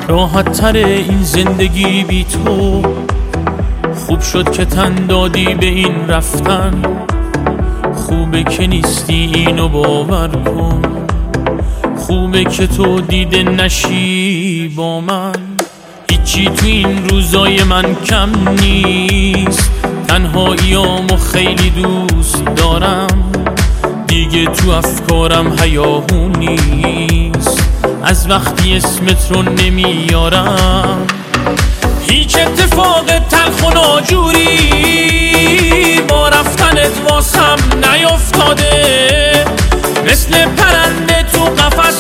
راحت تر این زندگی بی تو. خوب شد که تن دادی به این رفتن، خوبه که نیستی اینو باور کن. خوبه که تو دیده نشی با من. هیچی تو این روزای من کم نیست، تنهاییامو خیلی دوست دارم. دیگه تو افکارم هیاهو نیست، از وقتی اسمت رو نمیارم. هیچ اتفاق تلخ و ناجوری با رفتنت واسم نیفتاده. مثل پرنده تو قفس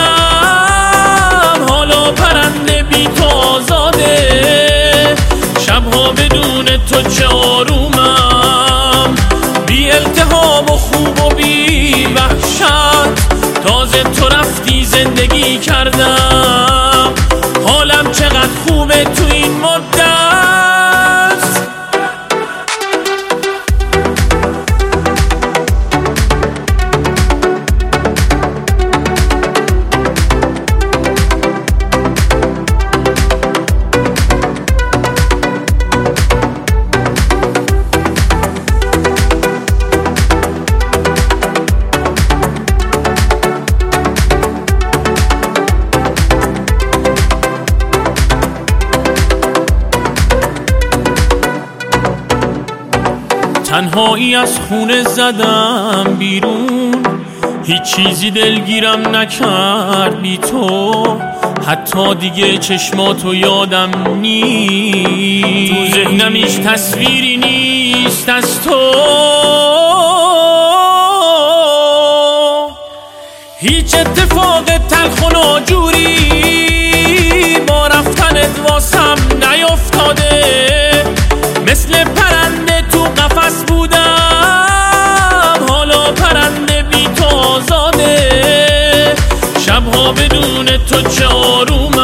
بودم، حالا پرنده بی تو آزاده. شبها بدون تو چه آرومم، بی التهاب و خوب و بی وحشت. تازه تو رفتی زندگی کردم، حالم چقدر خوبه تو این مدت. تنهایی از خونه زدم بیرون، هیچ چیزی دلگیرم نکرد بی تو. حتی دیگه چشماتو یادم نیست، تو ذهنم هیچ تصویری نیست از تو. هیچ اتفاق تلخ و ناجوری با رفتنت واسم نیفتاده. مثل پرنده تو قفس بودم، حالا پرنده بی تو آزاده. شبها بدون تو چه آروم